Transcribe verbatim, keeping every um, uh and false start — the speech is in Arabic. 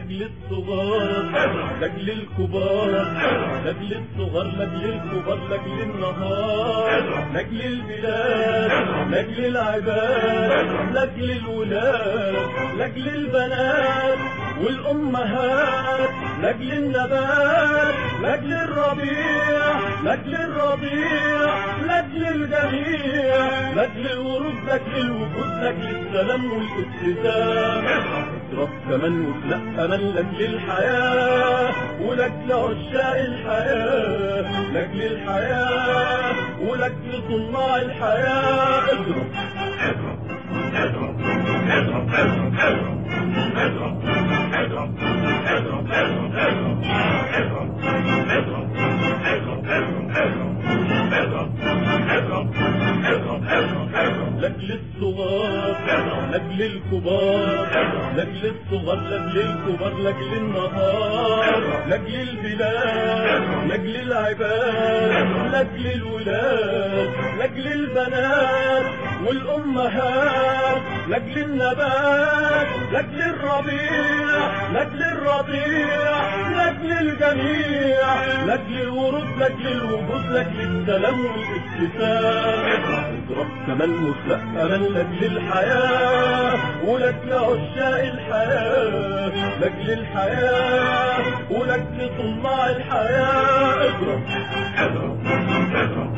لاجل الصغار لاجل الكبار، لاجل الصغار لاجل الكبار، لاجل النهار، لاجل البلاد، لاجل العباد، لاجل الولاد، لاجل البنات والامهات، لاجل النبات، لاجل الربيع، لاجل الرضيع، لاجل الجميع، لاجل الورود، لاجل الوجود، لاجل السلام والابتسام. اضرب كمان وخلق امل لاجل الحياه ولاجل عشاق الحياه، لاجل الحياه ولاجل صناع الحياه. اضرب اضرب اضرب اضرب اضرب اضرب اضرب اضرب اضرب اضرب اضرب لاجل الصغار لاجل الكبار، لاجل الصغار لاجل الكبار، لاجل النهار، لاجل البلاد، لاجل العباد، لاجل الولاد، لاجل البنات والامهات، لاجل النبات، لاجل الربيع، لاجل الرضيع، لاجل الجميع، لاجل الورود، لاجل الوجود، لاجل السلام والابتسام. اضرب كمان مخلق امل لاجل الحياه ولاجل عشاق الحياه، لاجل الحياه ولاجل صناع الحياه. اضرب اضرب اضرب